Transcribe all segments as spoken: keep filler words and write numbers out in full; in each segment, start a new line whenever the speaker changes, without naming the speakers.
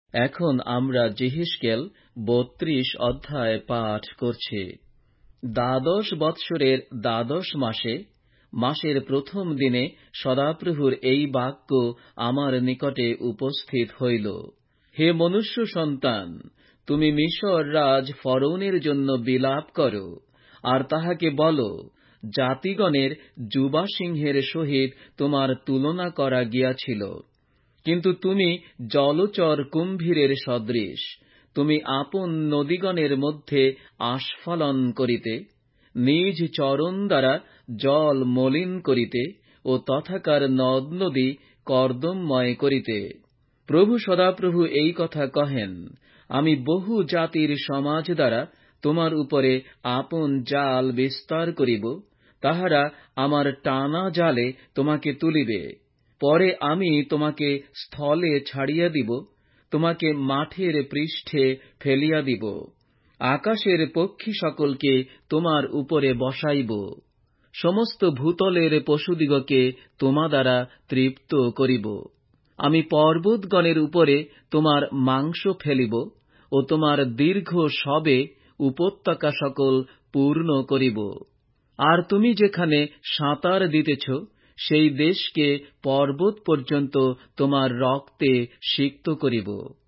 এখন আমরা যেহেজকেল বত্রিশ অধ্যায় পাঠ করছি। দ্বাদশ বৎসরের দ্বাদশ মাসে মাসের প্রথম দিনে সদাপ্রভুর এই বাক্য আমার নিকটে উপস্থিত হইল। হে মনুষ্য সন্তান, তুমি মিশর রাজ ফরৌনের জন্য বিলাপ করো, আর তাহাকে বলো, জাতিগণের যুবা সিংহের সহিত তোমার তুলনা করা গিয়াছিল, কিন্তু তুমি জলচর কুম্ভীরের সদৃশ। তুমি আপন নদীগণের মধ্যে আস্ফালন করিতে, নিজ চরণ দ্বারা জল মলিন করিতে ও তথাকার নদ নদী কর্দমময় করিতে। প্রভু সদাপ্রভু এই কথা কহেন, আমি বহু জাতির সমাজ দ্বারা তোমার উপরে আপন জাল বিস্তার করিব, তাহারা আমার টানা জালে তোমাকে তুলিবে। পরে আমি তোমাকে স্থলে ছাড়িয়া দিব, তোমাকে মাঠের পৃষ্ঠে ফেলিয়া দিব। আকাশের পক্ষী সকলকে তোমার উপরে বসাইব, সমস্ত ভূতলের পশুদিগকে তোমা দ্বারা তৃপ্ত করিব। আমি পর্বতগণের উপরে তোমার মাংস ফেলিব ও তোমার দীর্ঘ শবে উপত্যকা সকল পূর্ণ করিব। আর তুমি যেখানে সাঁতার দিতেছ, সেই দেশকে পর্বত পর্যন্ত তোমার রক্তে সিক্ত করিব।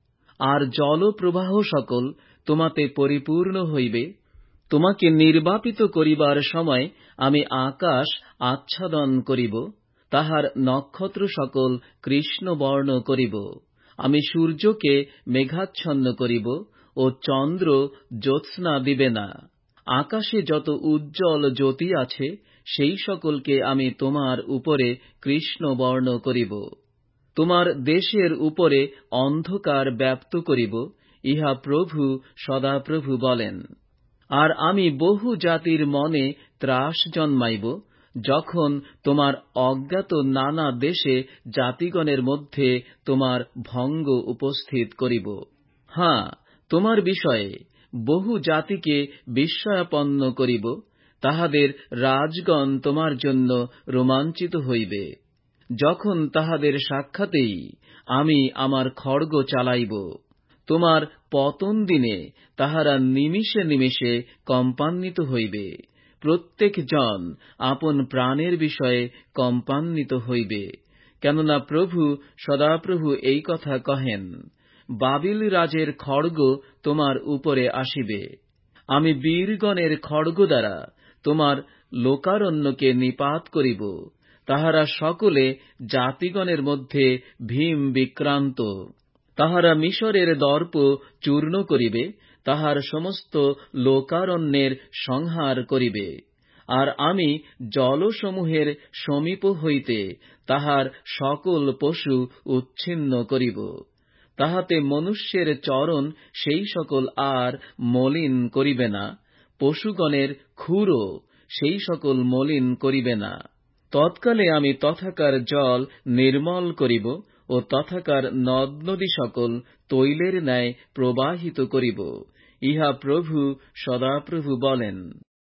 আর জলপ্রবাহ সকল তোমাতে পরিপূর্ণ হইবে। তোমাকে নির্বাপিত করিবার সময় আমি আকাশ আচ্ছাদন করিব, তাহার নক্ষত্র সকল কৃষ্ণবর্ণ করিব। আমি সূর্যকে মেঘাচ্ছন্ন করিব ও চন্দ্র জ্যোৎস্না দিবে না। আকাশে যত উজ্জ্বল জ্যোতি আছে, সেই সকলকে আমি তোমার উপরে কৃষ্ণবর্ণ করিব। তোমার দেশের উপরে অন্ধকার ব্যাপ্ত করিব, ইহা প্রভু সদাপ্রভু বলেন। আর আমি বহু জাতির মনে ত্রাস জন্মাইব, যখন তোমার অজ্ঞাত নানা দেশে জাতিগণের মধ্যে তোমার ভঙ্গ উপস্থিত করিব। হাঁ, তোমার বিষয়ে বহু জাতিকে বিস্ময়াপন্ন করিব, তাহাদের রাজগণ তোমার জন্য রোমাঞ্চিত হইবে। যখন তাহাদের সাক্ষাতেই আমি আমার খড়গ চালাইব, তোমার পতন দিনে তাহারা নিমিষে নিমিষে কম্পান্বিত হইবে। প্রত্যেক জন আপন প্রাণের বিষয়ে কম্পান্বিত হইবে। কেননা প্রভু সদাপ্রভু এই কথা কহেন, বাবিল রাজের খড়গ তোমার উপরে আসিবে। আমি বীরগণের খড়গ দ্বারা তোমার লোকারণ্যকে নিপাত করিব। তাহারা সকলে জাতিগণের মধ্যে ভীম বিক্রান্ত। তাহারা মিশরের দর্প চূর্ণ করিবে, তাহার সমস্ত লোকারণ্যের সংহার করিবে। আর আমি জলসমূহের সমীপ হইতে তাহার সকল পশু উচ্ছিন্ন করিব। তাহাতে মনুষ্যের চরণ সেই সকল আর মলিন করিবে না, পশুগণের খুরও সেই সকল মলিন করিবে না। তৎকালে আমি তথাকার জল নির্মল করিব ও তথাকার নদ নদী সকল তৈলের ন্যায় প্রবাহিত করিব, ইহা প্রভু সদাপ্রভু বলেন।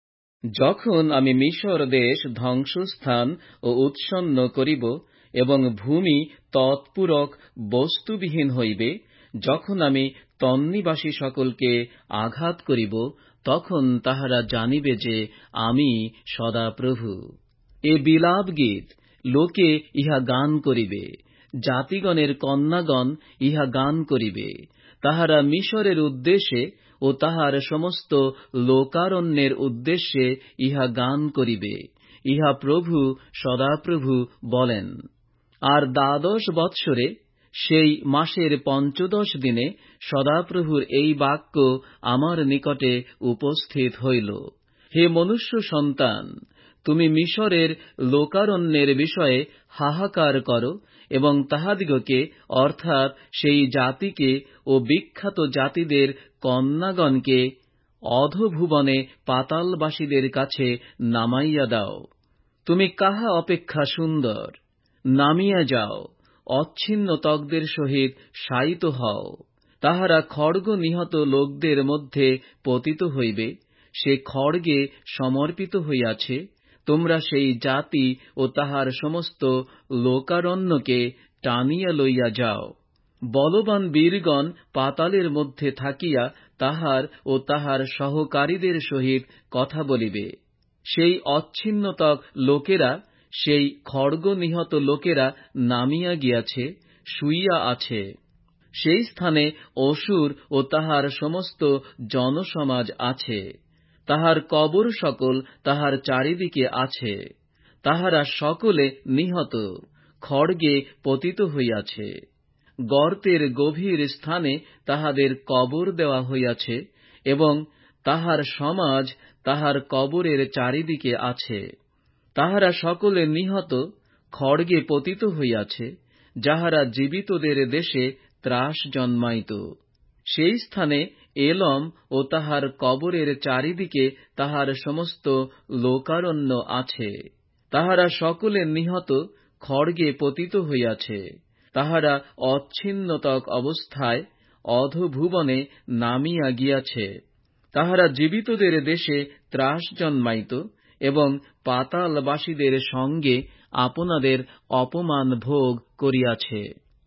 যখন আমি মিশর দেশ ধ্বংসস্থান ও উৎসন্ন করিব এবং ভূমি তৎপূরক বস্তুবিহীন হইবে, যখন আমি তন্নিবাসী সকলকে আঘাত করিব, তখন তাহারা জানিবে যে আমি সদাপ্রভু। এ বিলাপ গীত লোকে ইহা গান করিবে, জাতিগণের কন্যাগণ ইহা গান করিবে। তাহারা মিশরের উদ্দেশ্যে ও তাহার সমস্ত লোকারণ্যের উদ্দেশ্যে ইহা গান করিবে, ইহা প্রভু সদাপ্রভু বলেন। আর দ্বাদশ বৎসরে সেই মাসের পঞ্চদশ দিনে সদাপ্রভুর এই বাক্য আমার নিকটে উপস্থিত হইল। হে মনুষ্য সন্তান, তুমি মিশরের লোকারণ্যের বিষয়ে হাহাকার করো এবং তাহাদিগকে অর্থাৎ সেই জাতিকে ও বিখ্যাত জাতিদের কন্যাগণকে অধোভুবনে পাতালবাসীদের কাছে নামাইয়া দাও। তুমি কাহা অপেক্ষা সুন্দর? নামিয়া যাও, অচ্ছিন্ন ত্বকদের সহিত শায়িত হও। তাহারা খড়গ নিহত লোকদের মধ্যে পতিত হইবে, সে খড়গে সমর্পিত হইয়াছে। তোমরা সেই জাতি ও তাহার সমস্ত লোকারণ্যকে টানিয়া লইয়া যাও। বলবান বীরগণ পাতালের মধ্যে থাকিয়া তাহার ও তাহার সহকারীদের সহিত কথা বলিবে। সেই অচ্ছিন্নতক লোকেরা, সেই খড়গ নিহত লোকেরা নামিয়া গিয়াছে, শুইয়া আছে। সেই স্থানে অসুর ও তাহার সমস্ত জনসমাজ আছে। তাহার কবর সকল তাহার চারিদিকে আছে। তাহারা সকলে নিহত, খড়গে পতিত হইয়াছে। গর্তের গভীর স্থানে তাহাদের কবর দেওয়া হইয়াছে, এবং তাহার সমাজ তাহার কবরের চারিদিকে আছে। তাহারা সকলে নিহত, খড়গে পতিত হইয়াছে, যাহারা জীবিতদের দেশে ত্রাস জন্মাইত। সেই স্থানে এলম ও তাহার কবরের চারিদিকে তাহার সমস্ত লোকারণ্য আছে। তাহারা সকলে নিহত, খড়গে পতিত হইয়াছে। তাহারা অচ্ছিন্নতক অবস্থায় অধোভুবনে নামিয়া গিয়াছে। তাহারা জীবিতদের দেশে ত্রাস জন্মাইত, এবং পাতালবাসীদের সঙ্গে আপনাদের অপমান ভোগ করিয়াছে।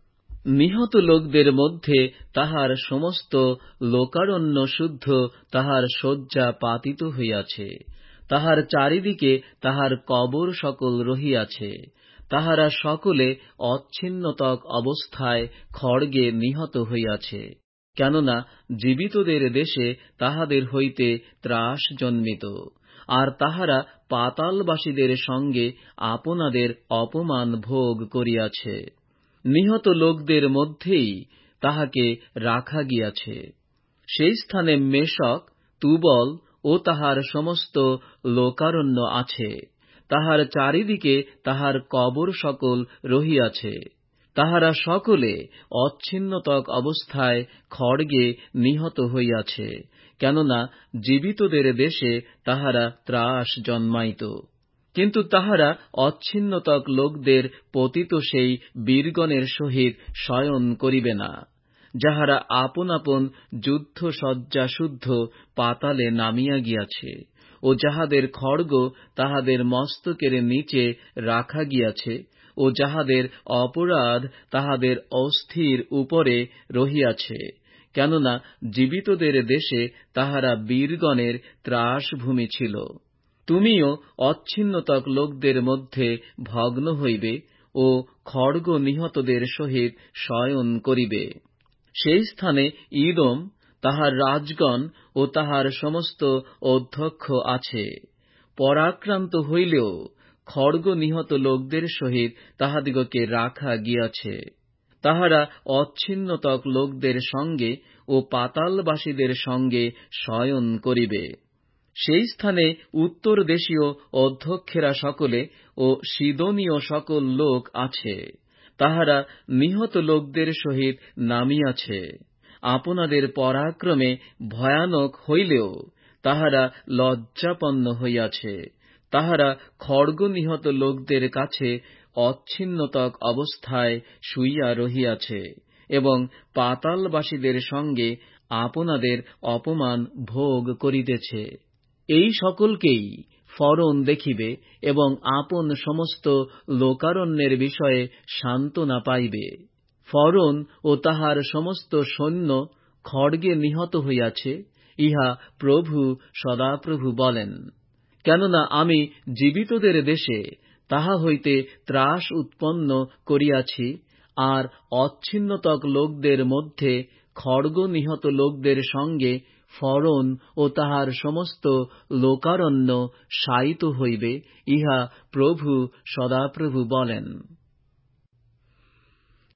নিহত লোকদের মধ্যে তাহার সমস্ত লোকারণ্য শুদ্ধ তাহার শয্যা পাতিত হইয়াছে। তাহার চারিদিকে তাহার কবর সকল রহিয়াছে। তাহারা সকলে অচ্ছিন্নতক অবস্থায় খড়গে নিহত হইয়াছে, কেননা জীবিতদের দেশে তাহাদের হইতে ত্রাস জন্মিত, আর তাহারা পাতালবাসীদের সঙ্গে আপনাদের অপমান ভোগ করিয়াছে। নিহত লোকদের মধ্যেই তাহাকে রাখা গিয়াছে। সেই স্থানে মেশক, তুবল ও তাহার সমস্ত লোকারণ্য আছে। তাহার চারিদিকে তাহার কবর সকল রহিয়াছে। তাহারা সকলে অচ্ছিন্নতক অবস্থায় খড়গে নিহত হইয়াছে, কেননা জীবিতদের দেশে তাহারা ত্রাস জন্মাইত। কিন্তু তাহারা অচ্ছিন্নতক লোকদের পতিত সেই বীরগণের সহিত শয়ন করিবে না, যাহারা আপন আপন যুদ্ধসজ্জা শুদ্ধ পাতালে নামিয়া গিয়াছে, ও যাহাদের খড়গ তাহাদের মস্তকের নিচে রাখা গিয়াছে, ও যাহাদের অপরাধ তাহাদের অস্থির উপরে রহিয়াছে, কেননা জীবিতদের দেশে তাহারা বীরগণের ত্রাসভূমি ছিল। তুমিও অচ্ছিন্নতক লোকদের মধ্যে ভগ্ন হইবে ও খড়গ নিহতদের সহিত শয়ন করিবে। সেই স্থানে ইদোম, তাহার রাজগণ ও তাহার সমস্ত অধ্যক্ষ আছে। পরাক্রান্ত হইলেও খড়গ নিহত লোকদের সহিত তাহাদিগকে রাখা গিয়াছে। তাহারা অচ্ছিন্নতক লোকদের সঙ্গে ও পাতালবাসীদের সঙ্গে শয়ন করিবে। সেই স্থানে উত্তর দেশীয় অধ্যক্ষেরা সকলে ও সিদোনীয় সকল লোক আছে। তাহারা নিহত লোকদের সহিত নামিয়াছে। আপনাদের পরাক্রমে ভয়ানক হইলেও তাহারা লজ্জাপন্ন হইয়াছে। তাহারা খড়গ নিহত লোকদের কাছে অচ্ছিন্নতক অবস্থায় শুইয়া রহিয়াছে, এবং পাতালবাসীদের সঙ্গে আপনাদের অপমান ভোগ করিতেছে। এই সকলকেই ফরোন দেখিবে, এবং আপন সমস্ত লোকারণ্যের বিষয়ে সান্ত্বনা পাইবে। ফরোন ও তাহার সমস্ত সৈন্য খড়গে নিহত হইয়াছে, ইহা প্রভু সদাপ্রভু বলেন। কেননা আমি জীবিতদের দেশে তাহা হইতে ত্রাস উৎপন্ন করিয়াছি, আর অচ্ছিন্নতক লোকদের মধ্যে খড়গ নিহত লোকদের সঙ্গে ফরোন ও তাহার সমস্ত লোকারণ্য শায়িত হইবে, ইহা প্রভু সদাপ্রভু বলেন।